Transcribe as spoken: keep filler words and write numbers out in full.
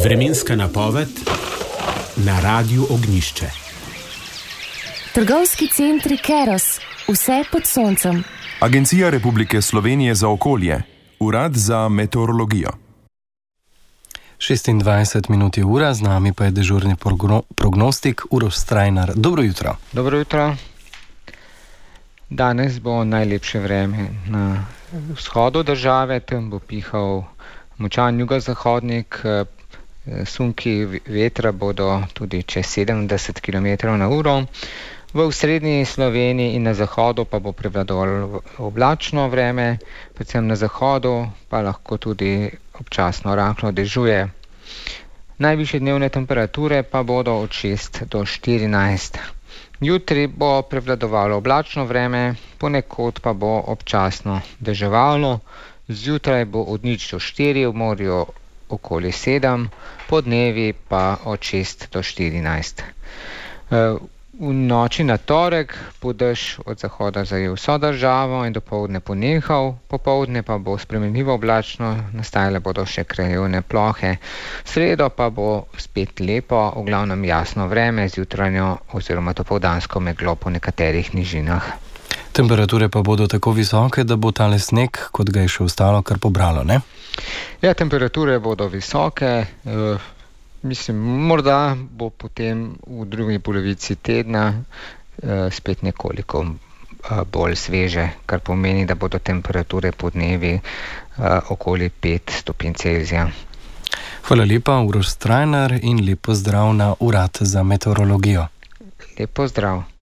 Vremenska napoved na Radiu Ognjišče. Trgovski centri Keros, vse pod soncem. Agencija Republike Slovenije za okolje, Urad za meteorologijo. šestindvajset minut je ura, z nami pa je dežurni prognostik Uroš Strajnar. Dobro jutro. Dobro jutro. Danes bo najlepše vreme na vzhodu države, tam bo pihal močan jugozahodnik, sunki vetra bodo tudi čez sedemdeset kilometrov na uro. V osrednji Sloveniji in na zahodu pa bo prevladovalo oblačno vreme, predvsem na zahodu pa lahko tudi občasno rahlo dežuje. Najvišje dnevne temperature pa bodo od šest do štirinajst. Jutri bo prevladovalo oblačno vreme, ponekod pa bo občasno deževalo. Zjutraj bo od nič do štiri, v morju okoli sedem, podnevi pa od šest do štirinajst. V noči na torek bo dež od zahoda zajel vso državo in dopoldne ponehal, popoldne pa bo spremenljivo oblačno, nastajale bodo še krajevne plohe. Sredo pa bo spet lepo, v glavnem jasno vreme z jutranjo oziroma dopoldansko meglo po nekaterih nižinah. Temperature pa bodo tako visoke, da bo tale sneg, kot ga je še ostalo, kar pobralo, ne? Ja, temperature bodo visoke. Uh, Mislim, morda bo potem v drugi polovici tedna uh, spet nekoliko uh, bolj sveže, kar pomeni, da bodo temperature podnevi uh, okoli pet stopinj Celzija. Hvala lepa, Uroš Strajnar, in lep pozdrav na Urad za meteorologijo. Lep pozdrav.